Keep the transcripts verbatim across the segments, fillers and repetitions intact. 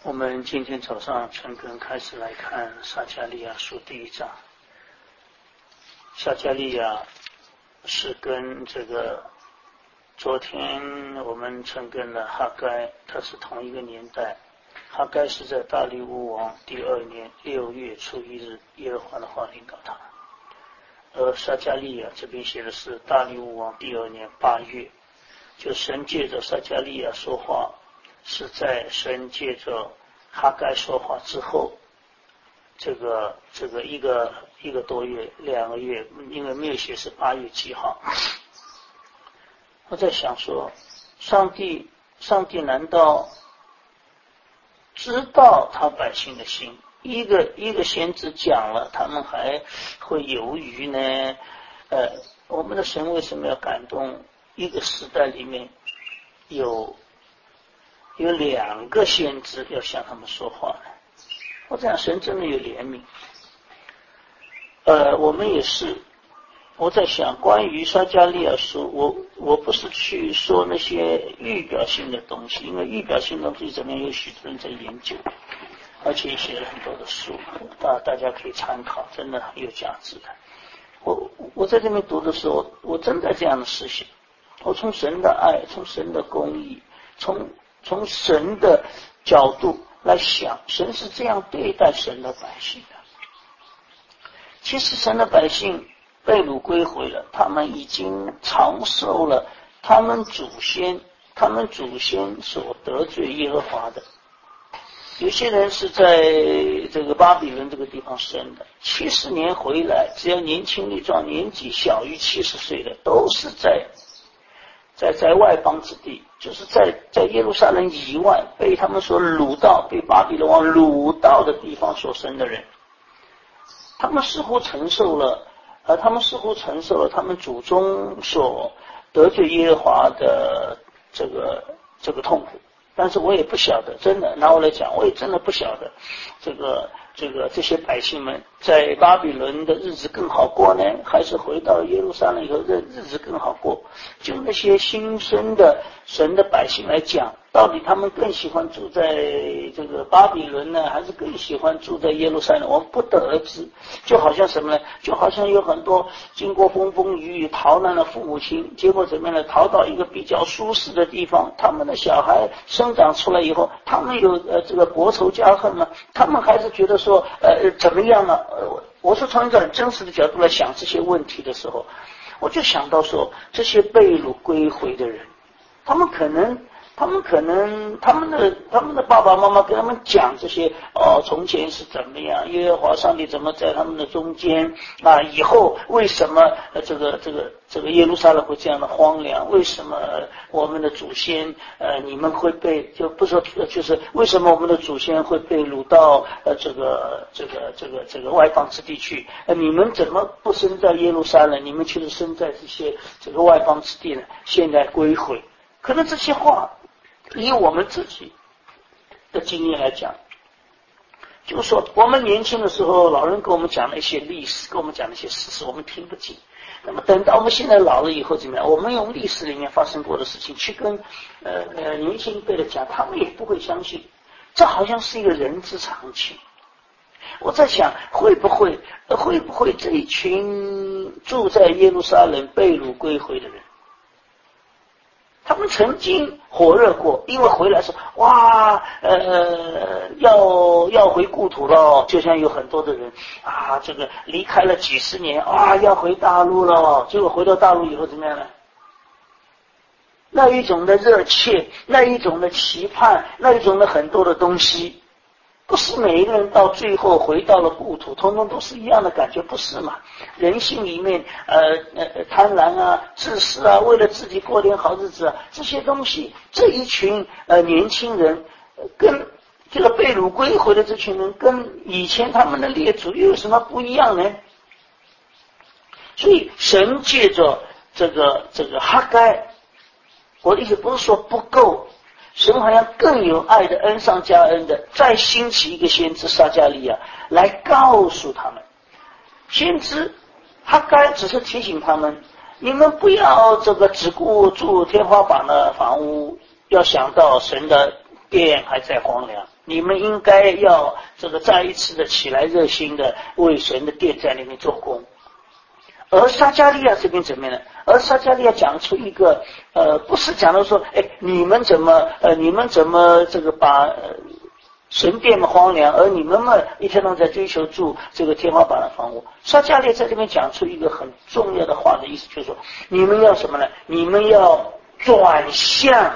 我们今天早上陈根开始来看撒迦利亚书第一章。撒迦利亚是跟这个昨天我们陈根的哈该，它是同一个年代。哈该是在大利乌王第二年六月初一日，耶和华的话领导他。而撒迦利亚这边写的是大利乌王第二年八月，就神借着撒迦利亚说话，是在神借着哈该说话之后，这个这个一个一个多月两个月，因为没有写是八月几号。我在想说，上帝上帝难道知道他百姓的心？一个一个先知讲了，他们还会犹豫呢？呃，我们的神为什么要感动一个时代里面有有两个先知要向他们说话呢？我这样，神真的有怜悯。呃，我们也是。我在想，关于撒迦利亚书，我我不是去说那些预表性的东西，因为预表性的东西怎么样，有许多人在研究，而且也写了很多的书，大大家可以参考，真的很有价值的。我我在这边读的时候，我真在这样的思想，我从神的爱，从神的公义，从从神的角度来想，神是这样对待神的百姓的。其实神的百姓被掳归回了，他们已经尝受了他们祖先他们祖先所得罪耶和华的。有些人是在这个巴比伦这个地方生的，七十年回来，只要年轻力壮，年纪小于七十岁的，都是在在在外邦之地，就是在在耶路撒冷以外，被他们所掳到，被巴比伦王掳到的地方所生的人。他们似乎承受了而他们似乎承受了他们祖宗所得罪耶和华的这个这个痛苦，但是我也不晓得，真的拿我来讲，我也真的不晓得这个这个这些百姓们在巴比伦的日子更好过呢，还是回到耶路撒冷以后的日子更好过？就那些新生的神的百姓来讲，到底他们更喜欢住在这个巴比伦呢，还是更喜欢住在耶路撒冷？我们不得而知。就好像什么呢？就好像有很多经过风风雨雨逃难的父母亲，结果怎么样呢？逃到一个比较舒适的地方，他们的小孩生长出来以后，他们有呃这个国仇家恨吗？他们还是觉得说呃怎么样呢？呃，我是从一个很真实的角度来想这些问题的时候，我就想到说，这些被掳归回的人，他们可能。他们可能他们的他们的爸爸妈妈跟他们讲这些哦，从前是怎么样，耶和华上帝怎么在他们的中间啊？以后为什么呃这个这个这个耶路撒冷会这样的荒凉？为什么我们的祖先呃你们会被就不说就是为什么我们的祖先会被掳到呃这个这个这个这个外邦之地去？呃你们怎么不生在耶路撒冷？你们却是生在这些这个外邦之地呢？现在归回，可能这些话。以我们自己的经验来讲，就是说我们年轻的时候，老人跟我们讲了一些历史，跟我们讲了一些事实，我们听不进。那么等到我们现在老了以后怎么样？我们用历史里面发生过的事情去跟呃呃年轻一辈的讲，他们也不会相信。这好像是一个人之常情。我在想，会不会会不会这一群住在耶路撒冷被掳归回的人，他们曾经火热过，因为回来说哇，呃，要要回故土了，就像有很多的人啊，这个离开了几十年啊，要回大陆了，结果回到大陆以后怎么样呢？那一种的热切，那一种的期盼，那一种的很多的东西，不是每一个人到最后回到了故土，通通都是一样的感觉，不是嘛？人性里面，呃呃，贪婪啊、自私啊，为了自己过点好日子啊，这些东西，这一群呃年轻人，呃、跟这个被掳归回的这群人，跟以前他们的列祖又有什么不一样呢？所以神借着这个这个哈该，我的意思不是说不够。神好像更有爱的恩上加恩的，再兴起一个先知撒迦利亚来告诉他们。先知哈该只是提醒他们，你们不要这个只顾住天花板的房屋，要想到神的殿还在荒凉，你们应该要这个再一次的起来，热心的为神的殿在那边做工。而撒迦利亚这边怎么样呢？而撒迦利亚讲出一个呃，不是讲到说，哎，你们怎么呃，你们怎么这个把、呃、神殿嘛荒凉，而你们嘛一天到晚在追求住这个天花板的房屋。撒迦利亚在这边讲出一个很重要的话的意思，就是说，你们要什么呢？你们要转向，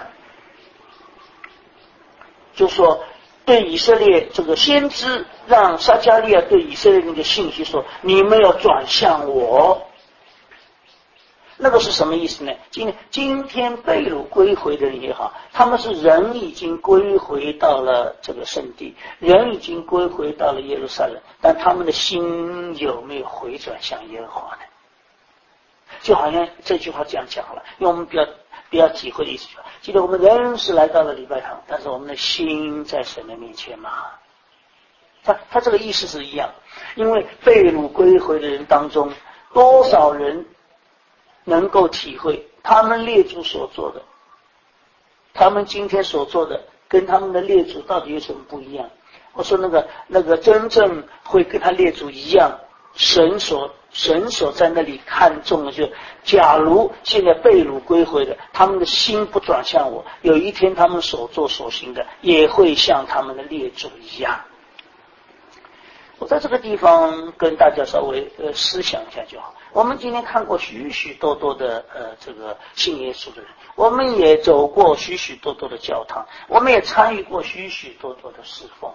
就是说。对以色列这个先知，让撒迦利亚对以色列人的信息说：你们要转向我。那个是什么意思呢？今今天被掳归回的人也好，他们是人已经归回到了这个圣地，人已经归回到了耶路撒冷，但他们的心有没有回转向耶和华呢？就好像这句话这样讲了，因为我们比较比较体会的意思，记得我们人是来到了礼拜堂，但是我们的心在神的面前嘛。他他这个意思是一样，因为被掳归回的人当中，多少人能够体会他们列祖所做的，他们今天所做的跟他们的列祖到底有什么不一样？我说那个那个真正会跟他列祖一样，神所神所在那里看重的，就假如现在被掳归回的，他们的心不转向我，有一天他们所做所行的也会像他们的列祖一样。我在这个地方跟大家稍微呃思想一下就好。我们今天看过许许多多的呃这个信耶稣的人，我们也走过许许多多的教堂，我们也参与过许许多多的侍奉。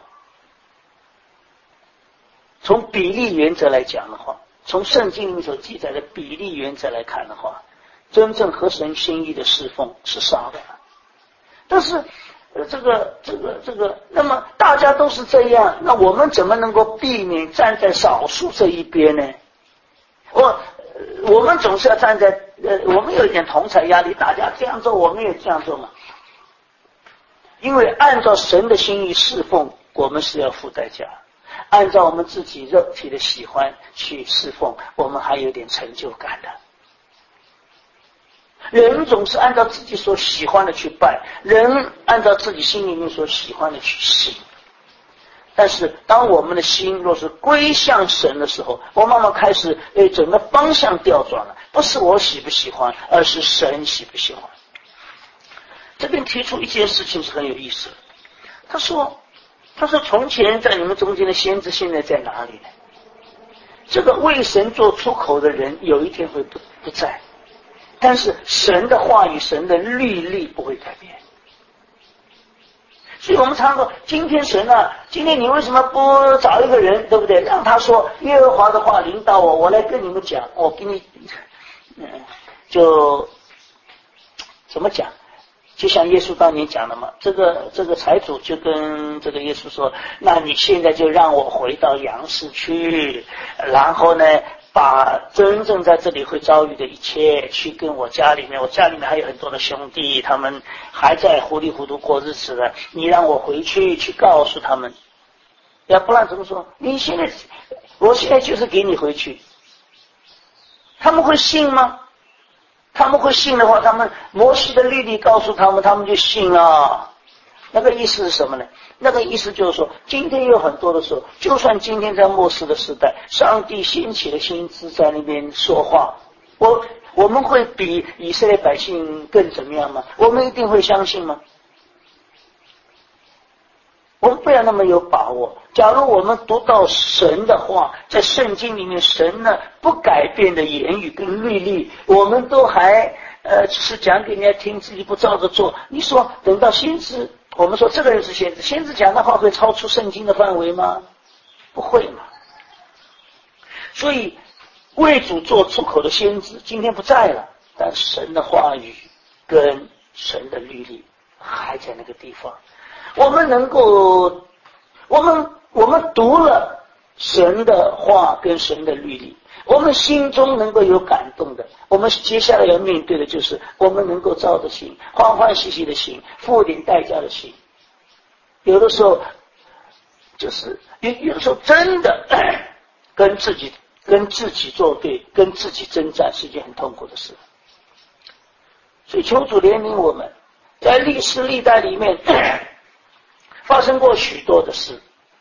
从比例原则来讲的话，从圣经里面所记载的比例原则来看的话，真正合神心意的侍奉是少的。但是呃，这个这个这个，那么大家都是这样，那我们怎么能够避免站在少数这一边呢？我我们总是要站在呃，我们有一点同侪压力，大家这样做，我们也这样做嘛。因为按照神的心意侍奉，我们是要付代价；按照我们自己肉体的喜欢去侍奉，我们还有点成就感的。人总是按照自己所喜欢的去拜，人按照自己心里面所喜欢的去信。但是当我们的心若是归向神的时候，我慢慢开始诶，整个方向调转了，不是我喜不喜欢，而是神喜不喜欢。这边提出一件事情是很有意思的，他说他说从前在你们中间的先知现在在哪里呢？这个为神做出口的人有一天会不不在，但是神的话语神的律例不会改变。所以我们常说今天神啊，今天你为什么不找一个人，对不对，让他说耶和华的话领导我，我来跟你们讲，我给你嗯，就怎么讲，就像耶稣当年讲的嘛，这个这个财主就跟这个耶稣说，那你现在就让我回到杨氏去，然后呢把真正在这里会遭遇的一切去跟我家里面，我家里面还有很多的兄弟，他们还在糊里糊涂过日子的，你让我回去去告诉他们，要不然怎么说，你现在我现在就是给你回去，他们会信吗？他们会信的话，他们摩西的律例告诉他们，他们就信了。那个意思是什么呢？那个意思就是说，今天有很多的时候，就算今天在末世的时代，上帝兴起的先知在那边说话，我我们会比以色列百姓更怎么样吗？我们一定会相信吗？我们不要那么有把握。假如我们读到神的话，在圣经里面神呢不改变的言语跟律例，我们都还呃只是讲给人家听，自己不照着做，你说等到先知，我们说这个人是先知，先知讲的话会超出圣经的范围吗？不会嘛。所以为主做出口的先知今天不在了，但神的话语跟神的律例还在那个地方。我们能够我们我们读了神的话跟神的律例，我们心中能够有感动的，我们接下来要面对的就是我们能够照着行，欢欢喜喜的行，付点代价的行。有的时候就是有有的时候真的跟自己跟自己作对，跟自己征战是一件很痛苦的事。所以求主怜悯我们，在历史历代里面发生过许多的事，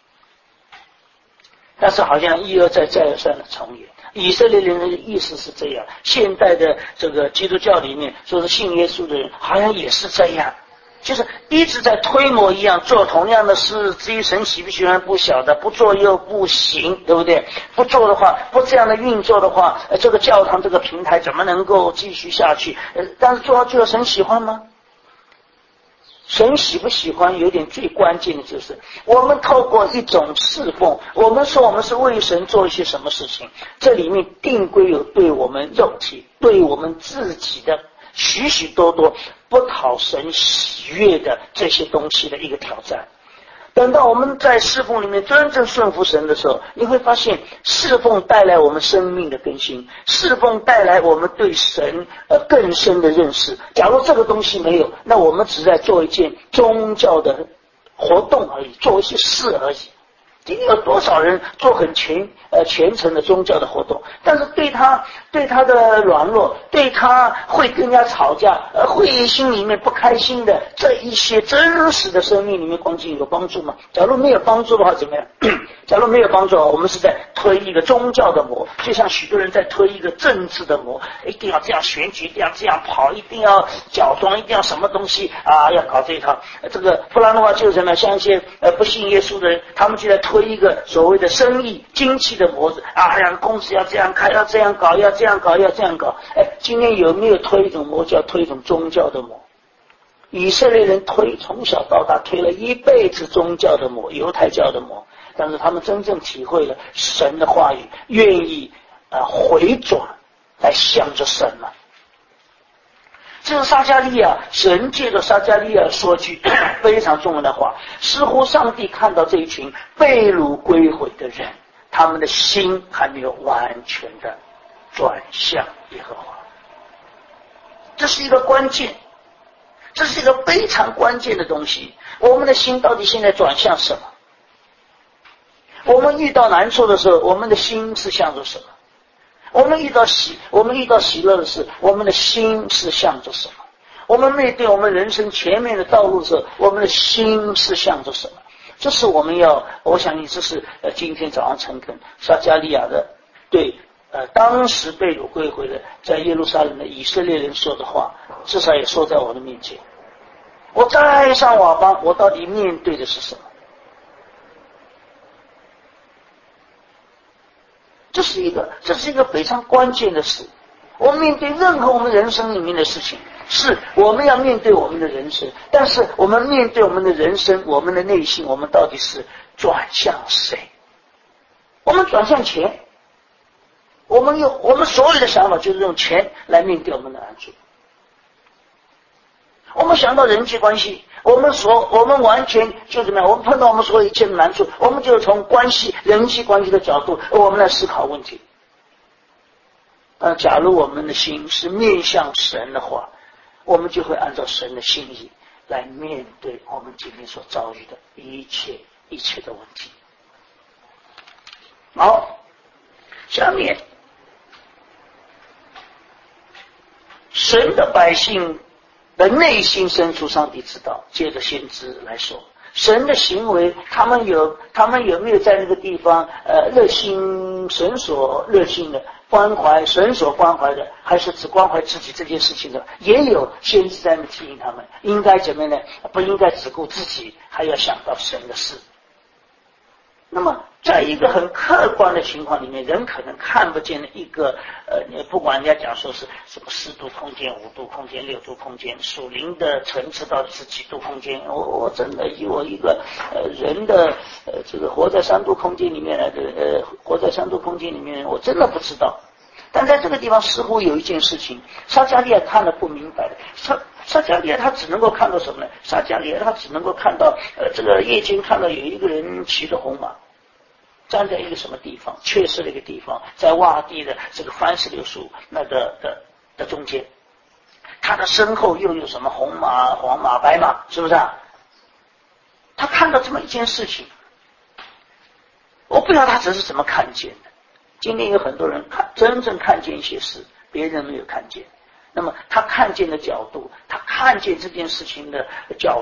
但是好像一而再再而三的重演。以色列人的意思是这样，现代的这个基督教里面说是信耶稣的人好像也是这样，就是一直在推模一样做同样的事，至于神喜不喜欢不晓得，不做又不行，对不对？不做的话，不这样的运作的话，呃，这个教堂这个平台怎么能够继续下去？呃，但是做到最后神喜欢吗？神喜不喜欢有点最关键的就是我们透过一种侍奉，我们说我们是为神做一些什么事情，这里面定规有对我们肉体对我们自己的许许多多不讨神喜悦的这些东西的一个挑战。等到我们在侍奉里面真正顺服神的时候，你会发现侍奉带来我们生命的更新，侍奉带来我们对神呃更深的认识。假如这个东西没有，那我们只在做一件宗教的活动而已，做一些事而已。今天有多少人做很全呃虔诚的宗教的活动，但是对他对他的软弱，对他会跟人家吵架，呃，会心里面不开心的这一些真实的生命里面光景有帮助吗？假如没有帮助的话，怎么样？假如没有帮助，我们是在推一个宗教的魔，就像许多人在推一个政治的魔，一定要这样选举，一定要这样跑，一定要假装，一定要什么东西啊，要搞这一套。这个不然的话，就是什么？像一些呃不信耶稣的人，他们就在推一个所谓的生意经济的模子啊，两个公司要这样开，要这样搞，要这样搞，要这样搞。哎，今天有没有推一种魔，叫推一种宗教的魔？以色列人推从小到大推了一辈子宗教的魔，犹太教的魔，但是他们真正体会了神的话语，愿意呃回转来向着神了。这是撒迦利亚，神借着撒迦利亚说句非常重要的话，似乎上帝看到这一群被掳归回的人，他们的心还没有完全的转向耶和华。这是一个关键，这是一个非常关键的东西。我们的心到底现在转向什么？我们遇到难处的时候，我们的心是向着什么？我们遇到喜，我们遇到喜乐的事，我们的心是向着什么？我们面对我们人生前面的道路的时候，我们的心是向着什么？这是我们要，我相信这是呃今天早上诚恳撒迦利亚的对呃当时被掳归回的在耶路撒冷的以色列人说的话，至少也说在我的面前。我再上瓦邦，我到底面对的是什么？这是一个，这是一个非常关键的事。我们面对任何我们人生里面的事情，是我们要面对我们的人生，但是我们面对我们的人生，我们的内心，我们到底是转向谁？我们转向钱，我们用我们所有的想法就是用钱来面对我们的难处。我们想到人际关系，我们所我们完全就怎么样？我们碰到我们所有一切的难处，我们就从关系、人际关系的角度，我们来思考问题。呃，假如我们的心是面向神的话，我们就会按照神的心意来面对我们今天所遭遇的一切一切的问题。好，下面神的百姓的内心深处，上帝知道。借着先知来说，神的行为，他们有，他们有没有在那个地方，呃，热心神所热心的关怀，神所关怀的，还是只关怀自己这件事情的？也有先知在那提醒他们，应该怎么样呢？不应该只顾自己，还要想到神的事。那么在一个很客观的情况里面，人可能看不见的一个呃，不管人家讲说是什么四度空间、五度空间、六度空间，属灵的层次到底是几度空间？我我真的以我一个呃人的呃这个活在三度空间里面来的呃活在三度空间里面，我真的不知道。但在这个地方似乎有一件事情，撒迦利亚看了不明白的。撒撒迦利亚他只能够看到什么呢？撒迦利亚他只能够看到呃这个夜间看到有一个人骑着红马。站在一个什么地方，确实的一个地方，在洼地的这个番石榴树那个的的中间，他的身后又有什么红马、黄马、白马，是不是啊？他看到这么一件事情，我不知道他只是怎么看见的。今天有很多人看真正看见一些事，别人没有看见。那么他看见的角度，他看见这件事情的角度，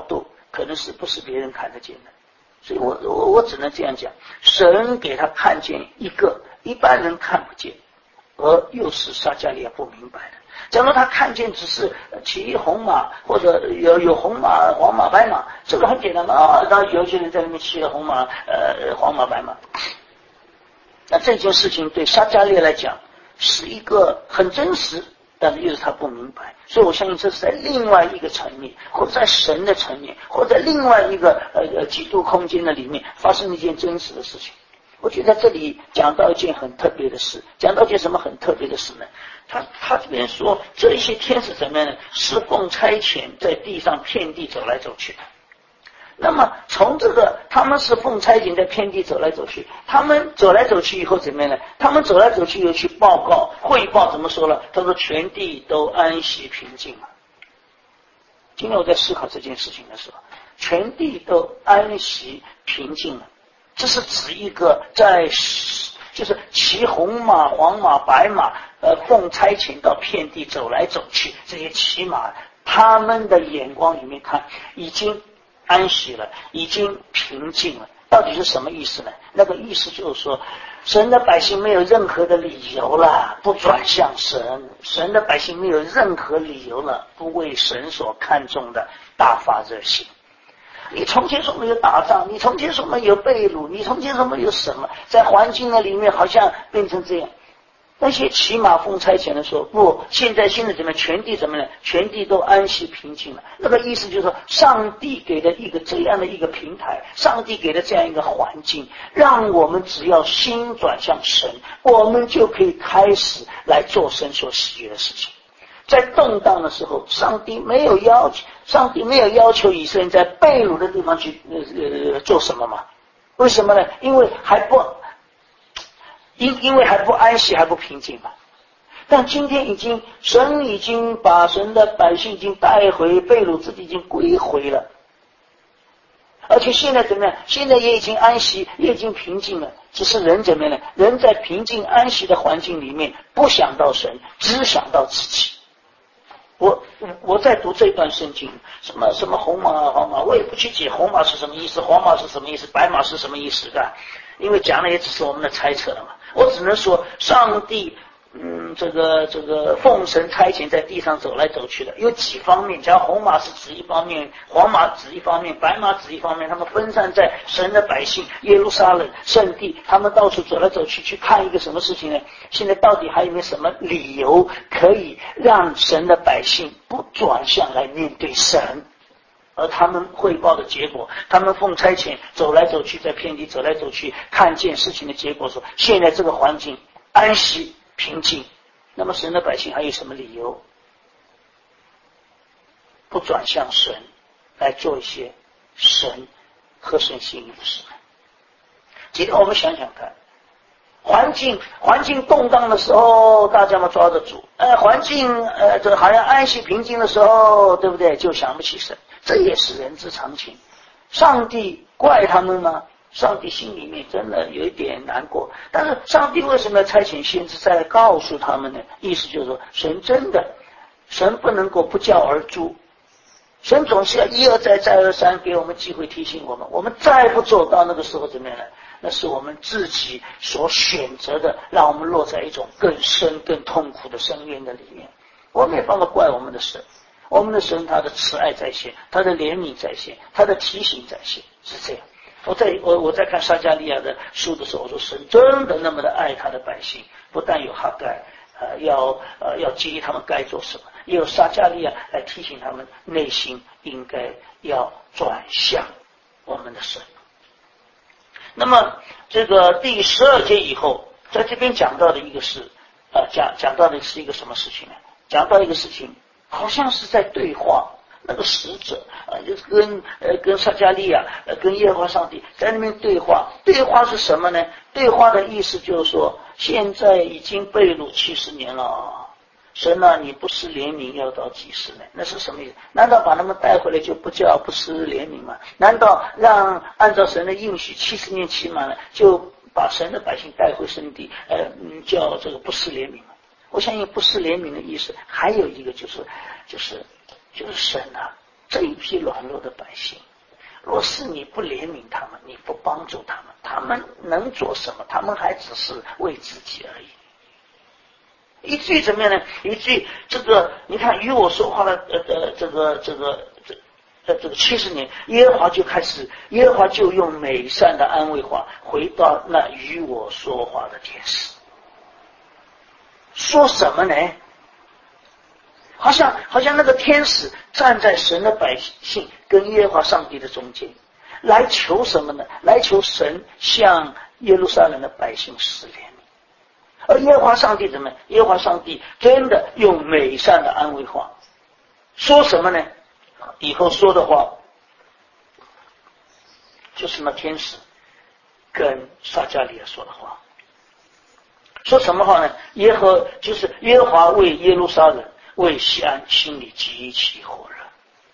可能是不是别人看得见的。所以我我我只能这样讲，神给他看见一个一般人看不见，而又是撒迦利亚不明白的。假如他看见只是骑红马，或者有有红马、黄马、白马，这个很简单啊。然后有些人在那边骑了红马、呃黄马、白马，那这件事情对撒迦利亚来讲是一个很真实，但是又是他不明白。所以我相信这是在另外一个层面，或者在神的层面，或者在另外一个呃呃几度空间的里面发生一件真实的事情。我觉得在这里讲到一件很特别的事，讲到一件什么很特别的事呢？他他这边说这一些天使怎么样呢？是奉差遣在地上遍地走来走去的。那么从这个他们是奉差遣在遍地走来走去，他们走来走去以后怎么样呢？他们走来走去又去报告汇报，怎么说了？他说全地都安息平静了。今天我在思考这件事情的时候，全地都安息平静了，这是指一个在就是骑红马、黄马、白马，呃，奉差遣到遍地走来走去，这些骑马，他们的眼光里面看，已经安息了，已经平静了。到底是什么意思呢？那个意思就是说，神的百姓没有任何的理由了不转向神，神的百姓没有任何理由了不为神所看重的大发热心。你从前说没有打仗，你从前说没有被掳，你从前说没有什么，在环境的里面好像变成这样。那些骑马奉差遣的说不，现在现在怎么全地怎么呢？全地都安息平静了。那个意思就是说，上帝给的一个这样的一个平台，上帝给的这样一个环境，让我们只要心转向神，我们就可以开始来做神所喜悦的事情。在动荡的时候，上帝没有要求，上帝没有要求以色列在被掳的地方去呃做什么嘛？为什么呢？因为还不因因为还不安息，还不平静嘛。但今天已经神已经把神的百姓已经带回被掳，自己已经归回了。而且现在怎么样？现在也已经安息，也已经平静了。只是人怎么样呢？人在平静安息的环境里面，不想到神，只想到自己。我我在读这段圣经，什么什么红马黄马，我也不去解红马是什么意思，黄马是什么意思，白马是什么意思的，因为讲的也只是我们的猜测了嘛。我只能说，上帝嗯，这个这个奉神差遣在地上走来走去的，有几方面。假如红马是指一方面，黄马指一方面，白马指一方面，他们分散在神的百姓耶路撒冷圣地，他们到处走来走去，去看一个什么事情呢？现在到底还有没有什么理由可以让神的百姓不转向来面对神？而他们汇报的结果，他们奉差遣走来走去，在遍地走来走去，看见事情的结果说，现在这个环境安息平静，那么神的百姓还有什么理由不转向神，来做一些神和神心意的事？今天我们想想看，环境环境动荡的时候，大家嘛抓得住；呃，环境呃这好像安息平静的时候，对不对？就想不起神，这也是人之常情。上帝怪他们吗？上帝心里面真的有一点难过，但是上帝为什么要差遣先知再来告诉他们呢？意思就是说，神真的，神不能够不教而诛，神总是要一而再再而三给我们机会提醒我们，我们再不做到那个时候怎么样呢？那是我们自己所选择的，让我们落在一种更深更痛苦的深渊的里面。我没办法怪我们的神，我们的神他的慈爱在线，他的怜悯在线，他的提醒在线，是这样。我在我我在看撒迦利亚的书的时候，我说神真的那么的爱他的百姓，不但有哈该呃要呃要建议他们该做什么，也有撒迦利亚来提醒他们内心应该要转向我们的神。那么这个第十二节以后，在这边讲到的一个是呃讲讲到的是一个什么事情呢？讲到一个事情，好像是在对话。那个使者啊，就是跟呃跟撒迦利亚呃跟耶和华上帝在那边对话。对话是什么呢？对话的意思就是说，现在已经被掳七十年了，神啊，你不施怜悯要到几时呢？那是什么意思？难道把他们带回来就不叫不施怜悯吗？难道让按照神的应许七十年期满了，就把神的百姓带回圣地，呃叫这个不施怜悯吗？我相信不施怜悯的意思还有一个就是就是就是神啊，这一批软弱的百姓， 若是你不怜悯他们，你不帮助他们，他们能做什么？他们还只是为自己而已。以至于怎么样呢？以至于这个，你看与我说话的呃呃这个这个这呃这个七十年，耶和华就开始，耶和华就用美善的安慰话回到那与我说话的天使，说什么呢？好像好像那个天使站在神的百姓跟耶和华上帝的中间，来求什么呢？来求神向耶路撒冷的百姓施怜悯。而耶和华上帝怎么？耶和华上帝真的用美善的安慰话，说什么呢？以后说的话，就是那天使跟撒迦利亚说的话。说什么话呢？耶和就是耶和华为耶路撒冷为西安心里极其火热。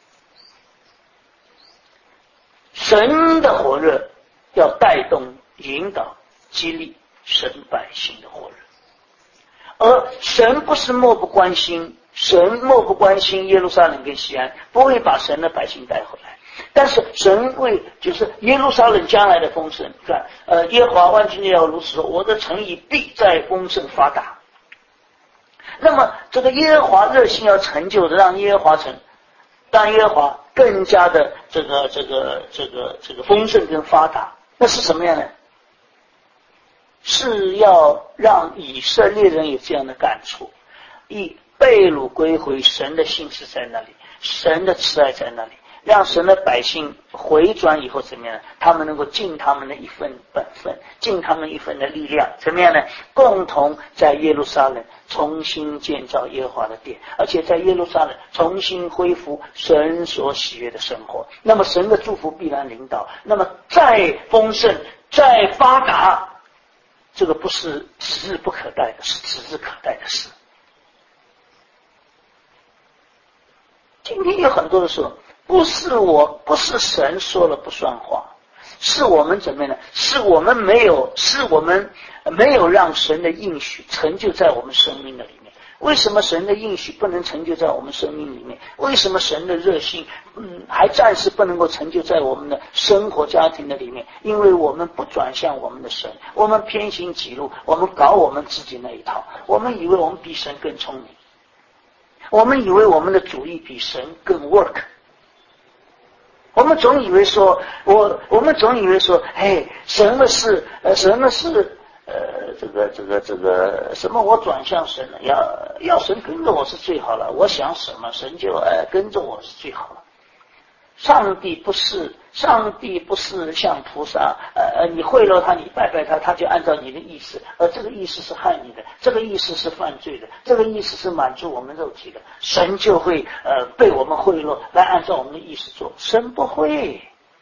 神的火热要带动引导激励神百姓的火热，而神不是漠不关心，神漠不关心耶路撒冷跟西安，不会把神的百姓带回来。但是神为就是耶路撒冷将来的丰盛，看呃耶和华万军之耶和华如此说，我的城邑必在丰盛发达。那么这个耶和华热心要成就的，让耶和华成，让耶和华更加的这个这个这个这个丰盛跟发达，那是什么样的？是要让以色列人有这样的感触，以被掳归回，神的信是在那里，神的慈爱在那里，让神的百姓回转以后怎么样呢？他们能够尽他们的一份本分，尽他们一份的力量，怎么样呢？共同在耶路撒冷重新建造耶和华的殿，而且在耶路撒冷重新恢复神所喜悦的生活。那么神的祝福必然领导，那么再丰盛再发达，这个不是指日不可待的，是指日可待的事。今天有很多的时候，不是我不是神说了不算话，是我们怎么样呢？是我们没有是我们没有让神的应许成就在我们生命的里面。为什么神的应许不能成就在我们生命里面？为什么神的热心嗯还暂时不能够成就在我们的生活家庭的里面？因为我们不转向我们的神，我们偏行己路，我们搞我们自己那一套，我们以为我们比神更聪明，我们以为我们的主意比神更 work， 我们总以为说我我们总以为说哎神的事呃神的事呃，这个这个这个什么，我转向神了，要要神跟着我是最好了。我想什么，神就呃跟着我是最好了。上帝不是上帝不是像菩萨，呃你贿赂他，你拜拜他，他就按照你的意思，而这个意思是害你的，这个意思是犯罪的，这个意思是满足我们肉体的，神就会呃被我们贿赂来按照我们的意思做。神不会。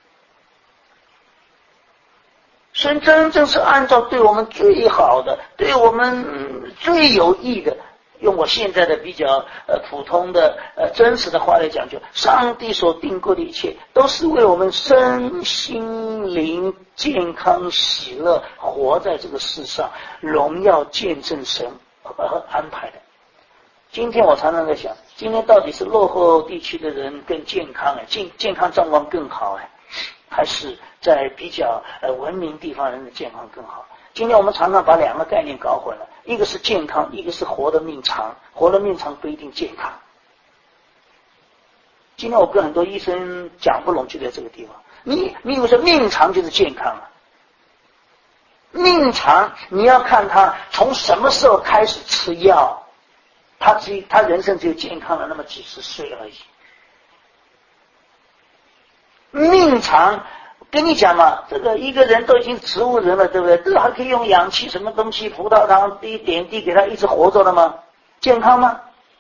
神真正是按照对我们最好的，对我们最有益的，用我现在的比较呃普通的呃真实的话来讲，就上帝所定过的一切都是为我们身心灵健康喜乐活在这个世上荣耀见证神而安排的。今天我常常在想，今天到底是落后地区的人更健康，健健康状况更好，还是在比较呃文明地方人的健康更好？今天我们常常把两个概念搞混了，一个是健康，一个是活的命长，活的命长不一定健康。今天我跟很多医生讲不拢，就在这个地方。你你以为说命长就是健康啊？命长你要看他从什么时候开始吃药，他只他人生只有健康了那么几十岁而已。命长跟你讲嘛，这个一个人都已经植物人了，对不对？这还可以用氧气什么东西葡萄糖滴点滴给他一直活着了吗？健康吗？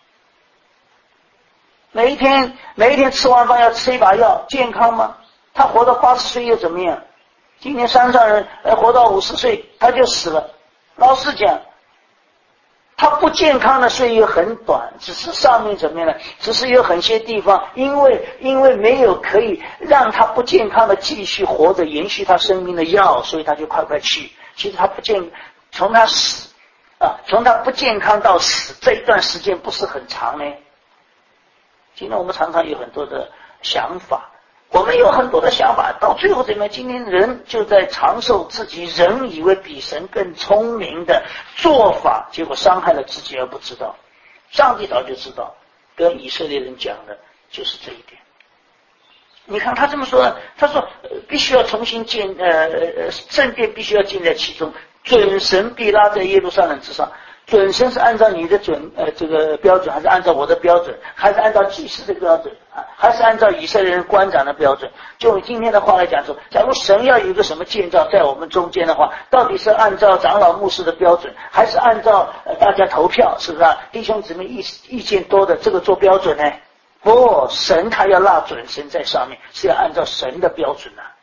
每一天每一天吃完饭要吃一把药，健康吗？他活到八十岁又怎么样？今年山上人活到五十岁他就死了。老实讲，他不健康的岁月很短，只是上面怎么样呢？只是有很些地方，因为因为没有可以让他不健康的继续活着延续他生命的药，所以他就快快去。其实他不健，从他死啊，从他不健康到死这一段时间不是很长呢。今天我们常常有很多的想法， 我们有很多的想法，到最后怎么样？今天人就在长寿自己人以为比神更聪明的做法，结果伤害了自己而不知道。上帝早就知道，跟以色列人讲的就是这一点。你看他这么说，他说、呃、必须要重新建呃圣殿，必须要建在其中，准神必拉在耶路撒冷之上。准神是按照你的准呃这个标准，还是按照我的标准，还是按照祭司的标准啊，还是按照以色列人官长的标准？就今天的话来讲说，假如神要有一个什么建造在我们中间的话，到底是按照长老牧师的标准，还是按照、呃、大家投票，是不是啊？弟兄姊妹意意见多的这个做标准呢？不，神他要拉准神在上面，是要按照神的标准的、啊。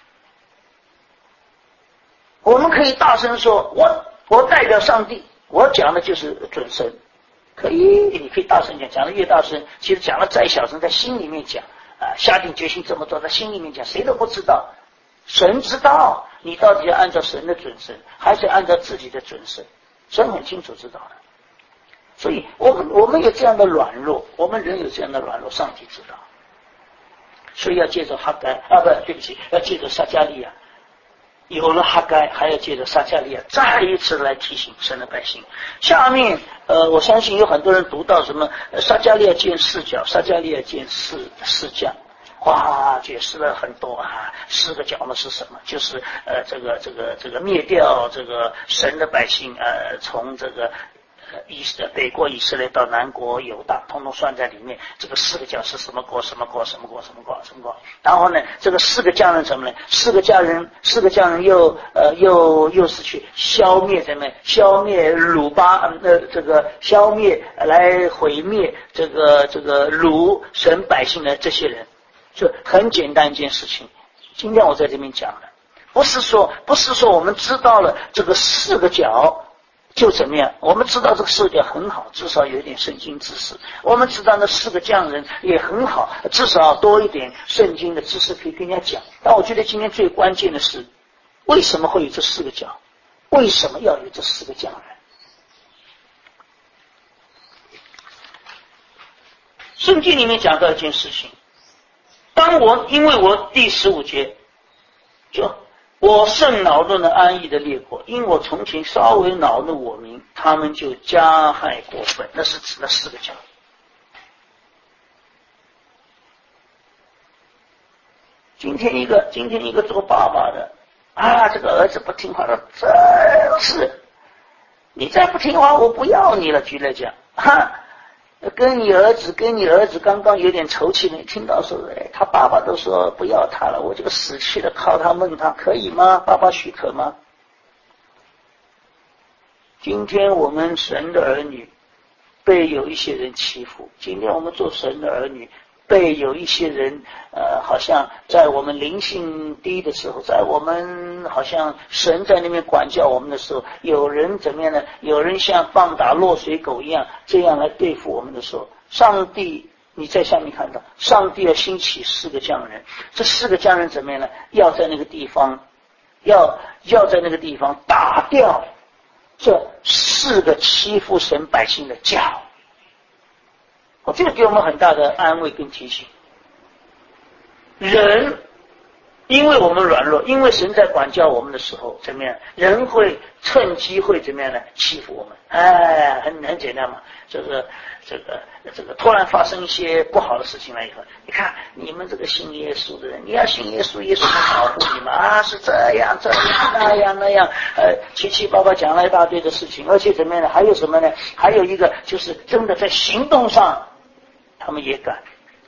我们可以大声说，我我代表上帝。我讲的就是准神，可以，你可以大声讲，讲的越大声，其实讲的再小声，在心里面讲啊，下定决心这么做，在心里面讲，谁都不知道，神知道，你到底要按照神的准神，还是按照自己的准神？神很清楚知道的。所以我们我们有这样的软弱，我们人有这样的软弱，上帝知道，所以要借着哈该啊，不对不起，要借着撒迦利亚。有了哈该，还要借着撒迦利亚再一次来提醒神的百姓。下面呃，我相信有很多人读到什么撒迦利亚见四角，撒迦利亚见四四将，哇，解释了很多啊。四个角呢是什么？就是呃，这个这个这个灭掉这个神的百姓，呃，从这个。以北国以色列到南国犹大，统统算在里面。这个四个角是什么国？什么国？什么国？什么国？什么国？然后呢，这个四个匠人什么呢？四个匠人，四个匠人又呃又又是去消灭什么？消灭鲁巴呃这个消灭来毁灭这个这个鲁神百姓的这些人，就很简单一件事情。今天我在这边讲的，不是说不是说我们知道了这个四个角。就怎么样？我们知道这个四个很好，至少有一点圣经知识。我们知道那四个匠人也很好，至少多一点圣经的知识可以跟人家讲。但我觉得今天最关键的是，为什么会有这四个角？为什么要有这四个匠人？圣经里面讲到一件事情，当我因为我第十五节就。我甚恼怒了安逸的列国，因我从前稍微恼怒我民，他们就加害过分。那是指那四个角。今天一个今天一个做爸爸的啊，这个儿子不听话了，真是你再不听话我不要你了。举例讲哈，跟你儿子跟你儿子刚刚有点仇气，你听到说哎，他爸爸都说不要他了，我这个死去了靠他问他可以吗？爸爸许可吗？今天我们神的儿女被有一些人欺负，今天我们做神的儿女被有一些人呃，好像在我们灵性低的时候，在我们好像神在那边管教我们的时候，有人怎么样呢？有人像棒打落水狗一样这样来对付我们的时候，上帝你在下面看到上帝要兴起四个匠人，这四个匠人怎么样呢？要在那个地方要要在那个地方打掉这四个欺负神百姓的角。哦，这个给我们很大的安慰跟提醒。人因为我们软弱，因为神在管教我们的时候怎么样，人会趁机会怎么样呢？欺负我们。哎，很很简单嘛，这个这个这个突然发生一些不好的事情了以后，你看你们这个信耶稣的人，你要信耶稣，耶稣能保护你们啊，是这样这样那样那样，呃，七七八八讲了一大堆的事情，而且怎么样呢？还有什么呢？还有一个就是真的在行动上他们也敢，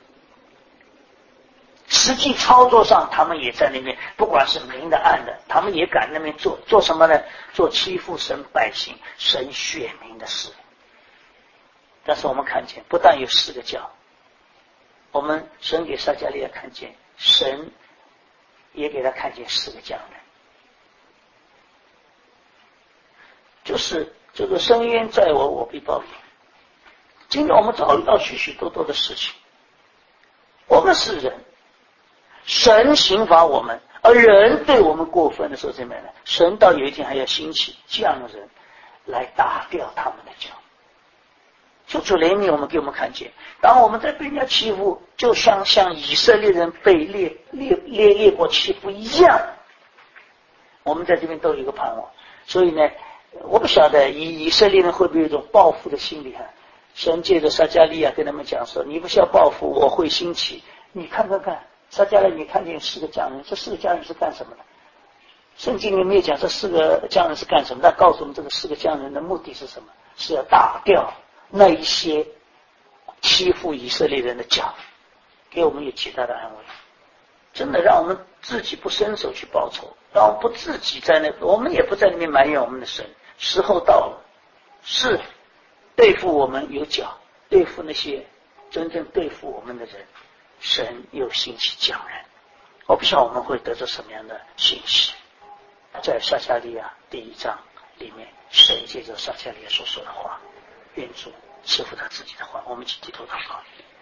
实际操作上他们也在那边，不管是明的暗的，他们也敢那边做做什么呢？做欺负神百姓神选民的事。但是我们看见不但有四个角，我们神给撒迦利亚看见，神也给他看见四个匠人，就是这个深渊在我，我必报应。今天我们遭遇到许许多多的事情，我们是人，神刑罚我们，而人对我们过分的时候怎么样呢？神到有一天还要兴起匠人来打掉他们的脚。 求主怜悯我们，给我们看见，当我们在被人家欺负，就像像以色列人被列列列列国欺负一样，我们在这边都有一个盼望。所以呢，我不晓得以以色列人会不会有一种报复的心理哈？神借着撒迦利亚跟他们讲说：“你不需要报复，我会兴起。你看看看，撒迦利亚，你看见四个匠人，这四个匠人是干什么的？圣经里没有讲这四个匠人是干什么，但告诉我们这个四个匠人的目的是什么？是要打掉那一些欺负以色列人的脚，给我们有极大的安慰。真的让我们自己不伸手去报仇，让我们不自己在那，我们也不在那边埋怨我们的神。时候到了，是对付我们有脚，对付那些真正对付我们的人，神又兴起匠人。我不晓得我们会得到什么样的信息。在撒迦利亚第一章里面，神借着撒迦利亚所说的话，愿主赐福他自己的话，我们一起低头祷告。